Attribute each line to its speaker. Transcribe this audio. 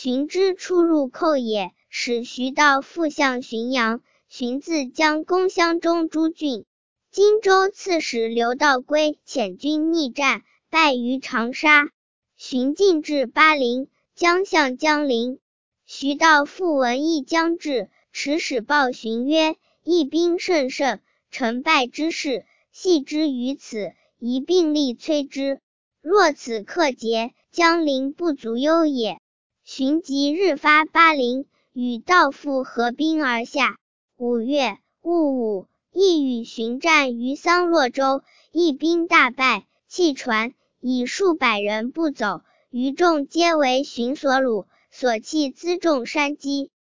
Speaker 1: 荀之出入寇也，使徐道复向浔阳。荀自将攻襄中诸郡。荆州刺史刘道归遣军逆战，败于长沙。荀进至巴陵，将向江陵。徐道复闻义将至，持使报荀曰：义兵甚盛，成败之势，系之于此，宜并力摧之。若此克捷，江陵不足忧也。荀即日发巴陵，与道复合兵而下。5月，戊午，义与荀战于桑洛州，义兵大败，弃船，以数百人不走，余众皆为荀所虏，所弃辎重山积。